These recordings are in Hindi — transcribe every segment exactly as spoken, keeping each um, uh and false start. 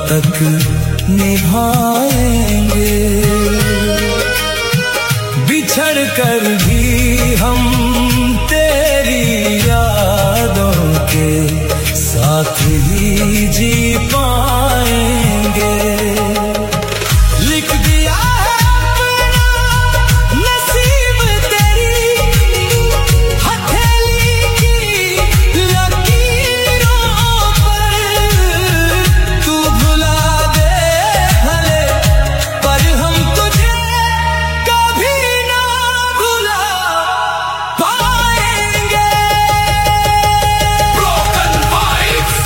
तक निभाएंगे। बिछड़ कर भी हम तेरी यादों के साथ ही जी पाएंगे। लिख दिया है अपना नसीब तेरी हथेली की लकीरों पर। तू भुला दे भले पर हम तुझे कभी ना भुला पाएंगे। Broken vibes।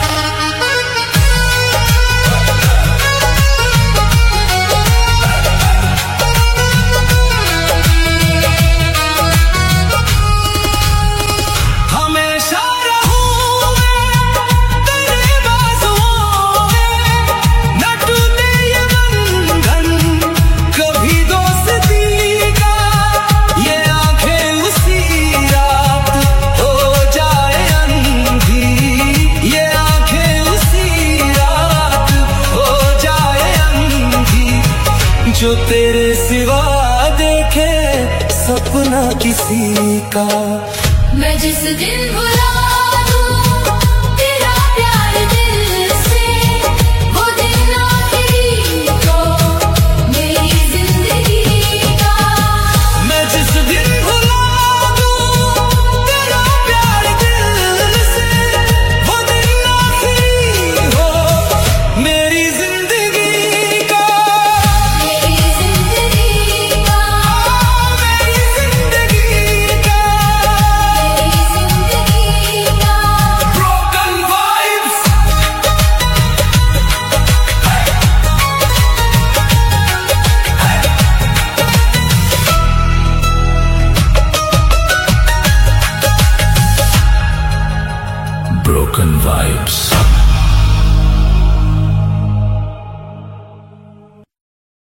हमेशा रहूं मैं तेरे बाजुओं में, न टूटे ये बंधन कभी दोस्ती का। ये आंखें उसी रात हो जाए अंधी, ये आंखें उसी रात हो जाए अंधी। जो तेरे सिवा देखे सपना किसी का। मैं जिस दिन भुला दूं तेरा प्यार दिल से, वो दिन आखिरी हो मेरी जिंदगी का। मैं जिस दिन भुला दूं तेरा प्यार दिल से, वो दिन आखिरी हो मेरी जिंदगी का। मेरी जिंदगी का, मेरी जिंदगी का। मेरी जिंदगी का। Broken vibes। Broken vibes।